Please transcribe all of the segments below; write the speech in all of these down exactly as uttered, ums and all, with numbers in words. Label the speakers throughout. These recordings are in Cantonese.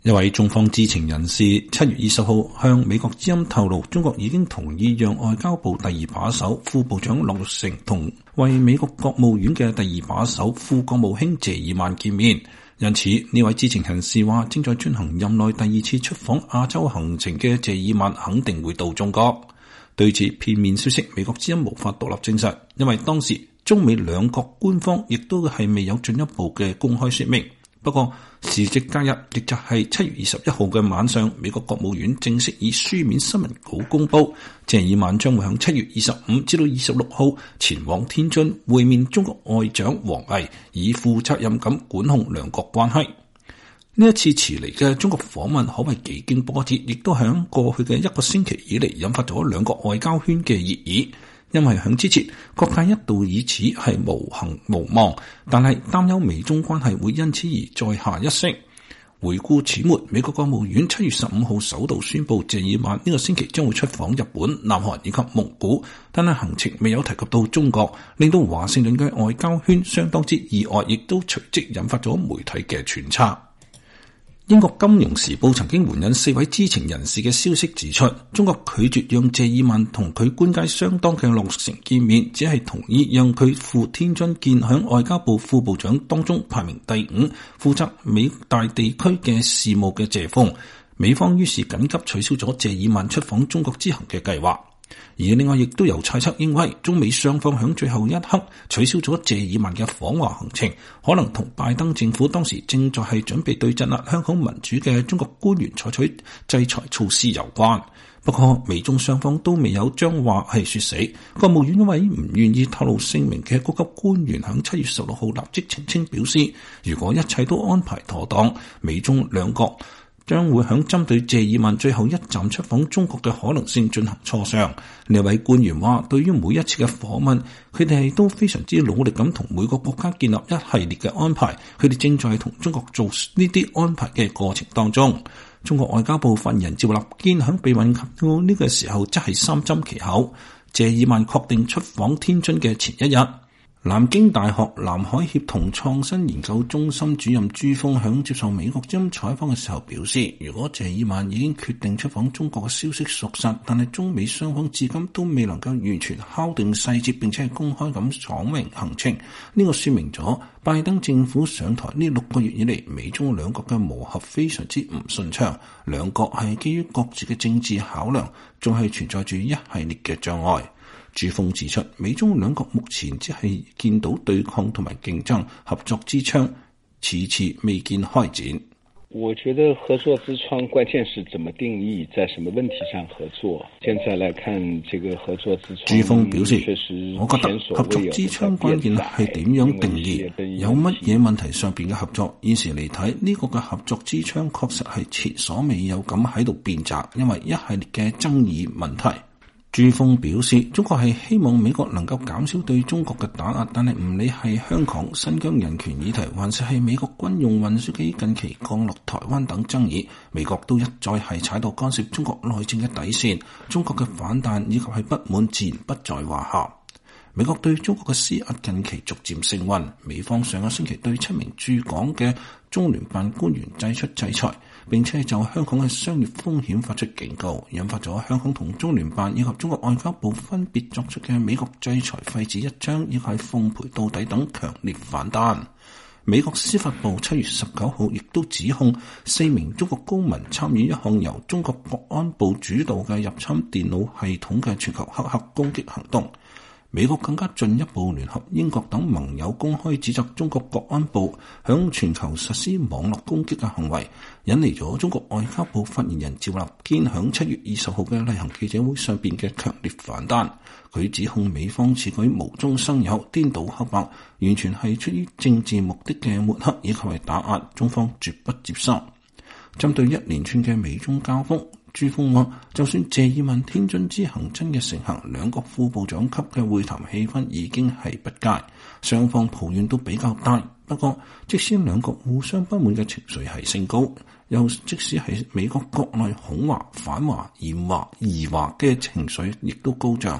Speaker 1: 一位中方知情人士七月二十號向美國之音透露，中國已經同意讓外交部第二把手副部長樂玉成同為美國國務院嘅第二把手副國務卿謝爾曼見面。因此，呢位知情人士話，正在進行任內第二次出訪亞洲行程嘅謝爾曼肯定會到中國。對此片面消息，美國之音無法獨立證實，因為當時中美兩國官方亦都係未有進一步嘅公開說明。不過時值隔日，亦就係七月二十一號嘅晚上，美國國務院正式以書面新聞稿公佈，謝爾曼將會喺七月二十五至到二十六號前往天津會面中國外長王毅，以負責任咁管控兩國關係。呢一次遲嚟嘅中國訪問可謂幾經波折，亦都喺過去嘅一個星期以嚟引發咗兩國外交圈嘅熱議。因為喺之前，各界一度以此係無行無望，但係擔憂美中關係會因此而再下一城。回顧始末，美國國務院七月十五號首度宣布謝爾曼呢個星期將會出訪日本、南韓以及蒙古，但係行程未有提及到中國，令到華盛頓嘅外交圈相當之意外，亦都隨即引發咗媒體嘅揣測。英國金融時報曾經援引四位知情人士嘅消息指出，中國拒絕讓謝爾曼同佢官階相當嘅樂玉成見面，只係同意讓佢赴天津見響外交部副部長當中排名第五、負責美大地區嘅事務嘅謝鋒。美方於是緊急取消咗謝爾曼出訪中國之行嘅計劃。而另外亦都有猜測認為，中美雙方響最後一刻取消咗謝爾曼嘅訪華行程，可能同拜登政府當時正在係準備對鎮壓香港民主嘅中國官員採取制裁措施有關。不過美中雙方都未有將話係說死。國務院一位唔願意透露姓名嘅高級官員響七月十六號立即澄清表示，如果一切都安排妥當，美中兩國將會響針對謝爾曼最後一站出訪中國嘅可能性進行磋商。呢位官員話，對於每一次嘅訪問，佢哋都非常之努力咁同每個國家建立一系列嘅安排，佢哋正在同中國做呢啲安排嘅過程當中。中國外交部發言人趙立堅響被問及呢個時候，則係三緘其口。謝爾曼確定出訪天津嘅前一日，南京大學南海協同創新研究中心主任朱鋒響接受美國之音採訪嘅時候表示，如果謝爾曼已經決定出訪中國嘅消息屬實，但係中美雙方至今都未能夠完全敲定細節，並且係公開咁講明行程，呢、這個說明咗拜登政府上台呢六個月以嚟，美中兩國嘅磨合非常之唔順暢，兩國係基於各自嘅政治考量，仲係存在住一系列嘅障礙。朱鋒指出，美中兩國目前只係見到對抗同埋競爭，合作之窗遲遲未見開展。
Speaker 2: 我覺得合作之窗關鍵是怎麼定義，在什麼問題上合作。現在來看這個合作之窗，
Speaker 1: 朱鋒表示，我覺得合作之窗關鍵係點樣定義，有乜嘢問題上邊嘅合作。現時嚟睇，呢個嘅合作之窗確實係前所未有咁喺度變窄，因為一系列嘅爭議問題。朱鋒表示，中國係希望美國能夠減少對中國嘅打壓，但係唔理係香港、新疆人權議題，還是係美國軍用運輸機近期降落台灣等爭議，美國都一再係踩到干涉中國內政嘅底線，中國嘅反彈以及係不滿自然不在話下。美國對中國嘅施壓近期逐漸升溫，美方上個星期對七名駐港嘅中聯辦官員祭出制裁，並且就香港嘅商業風險發出警告，引發咗香港同中聯辦以及中國外交部分別作出嘅美國制裁廢紙一張，以及係奉陪到底等強烈反彈。美國司法部七月十九號亦都指控四名中國公民參與一項由中國國安部主導嘅入侵電腦系統嘅全球黑客攻擊行動。美國更加進一步聯合英國等盟友公開指責中國國安部響全球實施網絡攻擊嘅行為，引嚟咗中國外交部發言人趙立堅響七月二十號嘅例行記者會上邊嘅強烈反彈。佢指控美方此舉無中生有、顛倒黑白，完全係出於政治目的嘅抹黑以及係打壓，中方絕不接受。針對一連串嘅美中交鋒，朱鋒話，就算謝爾曼天津之行真嘅成行，兩國副部長級嘅會談氣氛已經係不佳，雙方抱怨都比較大。不過，即使兩國互相不滿嘅情緒係升高，又即使係美國國內恐華、反華、嫌華、疑華嘅情緒亦都高漲，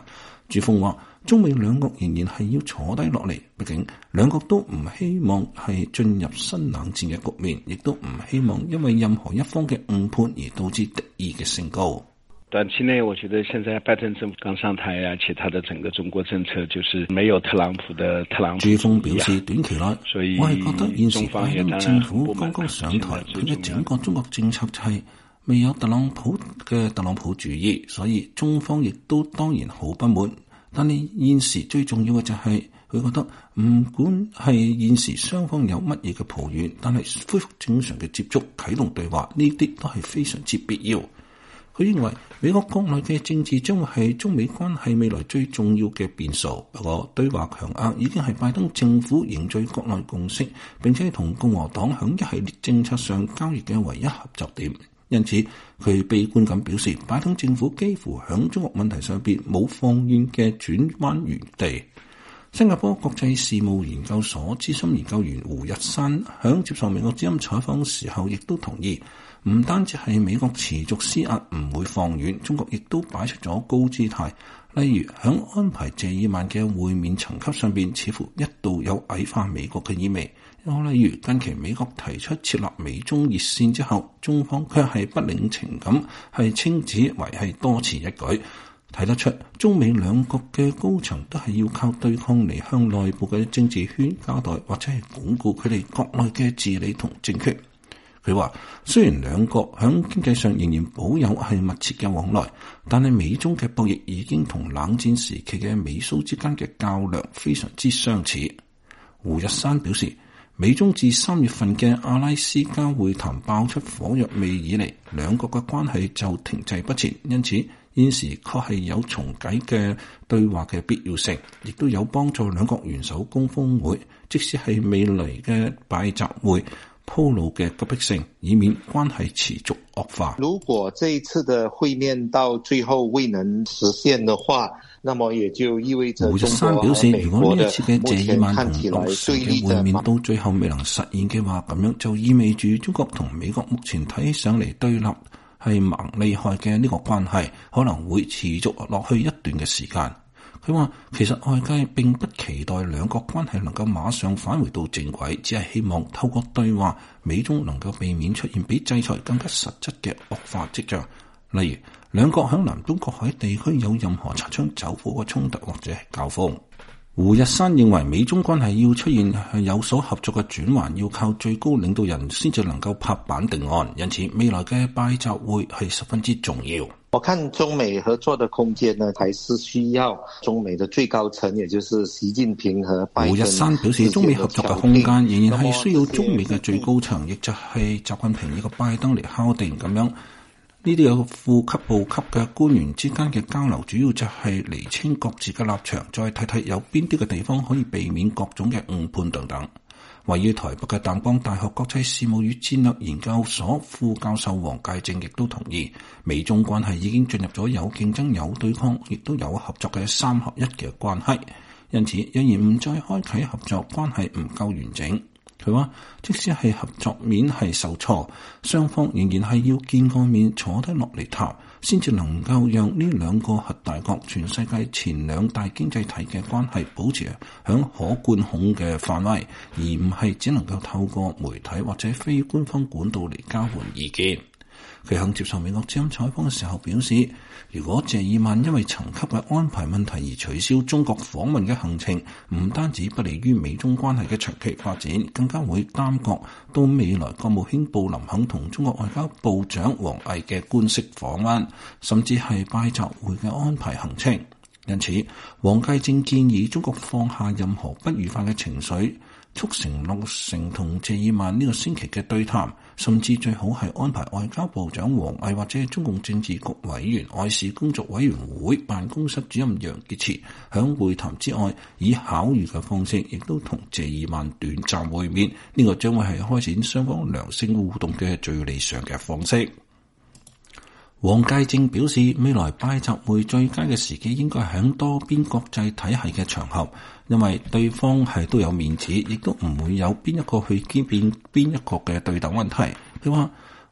Speaker 1: 朱鋒話：中美兩國仍然係要坐低落嚟，畢竟兩國都唔希望係進入新冷戰嘅局面，亦都唔希望因為任何一方嘅誤判而導致敵意嘅升高。
Speaker 2: 短期內，我覺得現在拜登政府剛上台，而且他的整個中國政策就是沒有特朗普的特朗普。
Speaker 1: 朱鋒表示，短期內，我係覺得現時拜登政府剛剛上台，佢嘅整個中國政策就係未有特朗普嘅特朗普主義，所以中方亦都當然好不滿。但係現時最重要嘅就係佢覺得唔管係現時雙方有乜嘢嘅抱怨，但係恢復正常嘅接觸、啟動對話呢啲都係非常之必要。佢認為美國國內嘅政治將會係中美關係未來最重要嘅變數，不過對華強硬已經係拜登政府凝聚國內共識，並且同共和黨響一系列政策上交易嘅唯一合作點。因此，佢悲觀咁表示，拜登政府幾乎響中國問題上邊冇放軟嘅轉彎餘地。新加坡國際事務研究所資深研究員胡日山響接受美國之音採訪時候，亦都同意，唔單止係美國持續施壓唔會放軟，中國亦都擺出咗高姿態。例如響安排謝爾曼嘅會面層級上邊，似乎一度有矮化美國嘅意味。又例如近期美國提出設立美中熱線之後，中方卻係不領情咁係稱之為係多此一舉。睇得出中美兩國嘅高層都係要靠對抗嚟向內部嘅政治圈交代，或者係鞏固佢哋國內嘅治理同政權。佢話雖然兩國響經濟上仍然保有係密切嘅往來，但係美中嘅博弈已經同冷戰時期嘅美蘇之間嘅較量非常之相似。胡日山表示，美中自三月份嘅阿拉斯加會談爆出火藥味以嚟，兩國嘅關係就停滯不前，因此現時確係有重啟嘅對話嘅必要性，亦都有幫助兩國元首攻峰會，即使係未來嘅拜習會鋪路嘅急迫性，以免關係持續惡化。
Speaker 3: 如果這一次的會面到最後未能實現的話，那麼也就意味着
Speaker 1: 胡日山表示，如果呢一次嘅謝爾曼同落實嘅會面到最後未能實現嘅話，咁樣就意味住中國同美國目前睇起上嚟對立係蠻厲害嘅呢個關係，可能會持續落去一段嘅時間。佢話其實外界並不期待兩國關係能夠馬上返回到正軌，只係希望透過對話，美中能夠避免出現比制裁更加實質嘅惡化跡象。例如兩國響南中國海地區有任何擦槍走火嘅衝突或者係交鋒。胡日山認為美中關係要出現係有所合作嘅轉換，要靠最高領導人先至能夠拍板定案，因此未來嘅拜習會係十分之重要。
Speaker 3: 我看中美合作的空間呢，還是需要中美的最高層，也就是習近平和拜登。
Speaker 1: 胡日山表示，中美合作嘅空間仍然係需要中美嘅最高層，亦就係習近平呢個拜登嚟敲定咁樣。呢啲有副級部級嘅官員之間嘅交流，主要就係釐清各自嘅立場，再睇睇有邊啲嘅地方可以避免各種嘅誤判等等。位於台北嘅淡江大學國際事務與戰略研究所副教授黃介正亦都同意，美中關係已經進入咗有競爭、有對抗，亦都有合作嘅三合一嘅關係。因此，仍然唔再開啟合作關係唔夠完整。佢話，即使係合作面係受挫，雙方仍然係要見個面，坐低落嚟談，先至能夠讓呢兩個核大國、全世界前兩大經濟體嘅關係保持響可管控嘅範圍，而唔係只能夠透過媒體或者非官方管道嚟交換意見。佢向接受美國之音採訪嘅時候表示，如果謝爾曼因為層級嘅安排問題而取消中國訪問嘅行程，唔單止不利於美中關係嘅長期發展，更加會耽擱到未來國務卿布林肯同中國外交部長王毅嘅官式訪問，甚至係拜習會嘅安排行程。因此，黃介正建議中國放下任何不愉快嘅情緒，促成落成同謝爾曼呢個星期嘅對談，甚至最好係安排外交部長王毅或者係中共政治局委員、外事工作委員會辦公室主任楊潔篪響會談之外，以巧遇嘅方式，亦都同謝爾曼短暫會面。呢、這個將會係開展雙方良性互動嘅最理想嘅方式。黃介正表示，未來拜習會最佳嘅時機應該係響多邊國際體系嘅場合，因為對方係都有面子，亦都唔會有邊一個去兼變邊一個嘅對等問題。佢話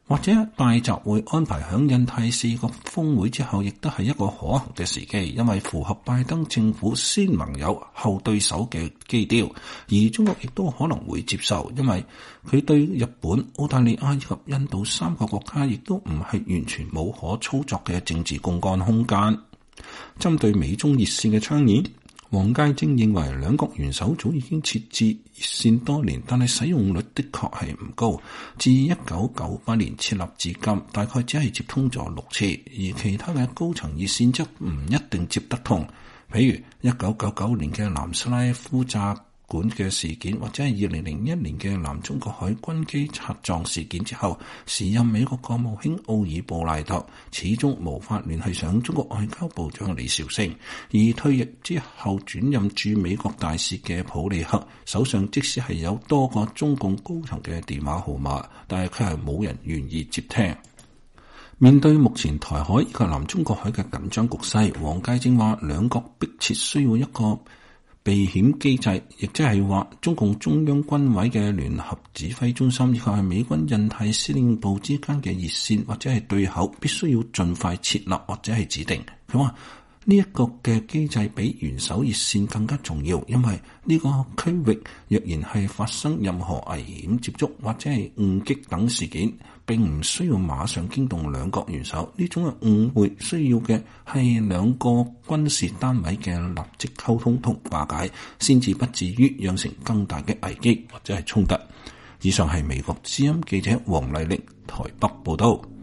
Speaker 1: 或者大集會安排響印太四國峰會之後，亦都係一個可行嘅時機，因為符合拜登政府先盟友後對手嘅基調，而中國亦都可能會接受，因為佢對日本、澳大利亞以及印度三個國家亦都唔係完全冇可操作嘅政治公幹空間。針對美中熱線嘅倡議，黃介正認為兩國元首早已經設置熱線多年，但係使用率的確係唔高。自一九九八年設立至今，大概只係接通咗六次，而其他嘅高層熱線則唔一定接得通。譬如一九九九年嘅南斯拉夫炸管嘅事件，或者係二零零一年嘅南中國海軍機擦撞事件之後，時任美國國務卿奧爾布賴特始終無法聯繫上中國外交部長李兆星，而退役之後轉任駐美國大使嘅普利克手上即使係有多個中共高層嘅電話號碼，但係佢係冇人願意接聽。面對目前台海以及南中國海嘅緊張局勢，黃介正話兩國迫切需要一個避險機制，亦即係話中共中央軍委嘅聯合指揮中心以及係美軍印太司令部之間嘅熱線或者係對口，必須要盡快設立或者係指定。佢話呢一個嘅機制比元首熱線更加重要，因為呢個區域若然係發生任何危險接觸或者係誤擊等事件，並唔需要馬上驚動兩國元首。呢種嘅誤會需要嘅係兩個軍事單位嘅立即溝通同化解，先至不至於釀成更大嘅危機或者係衝突。以上係美國之音記者黃麗玲台北報道。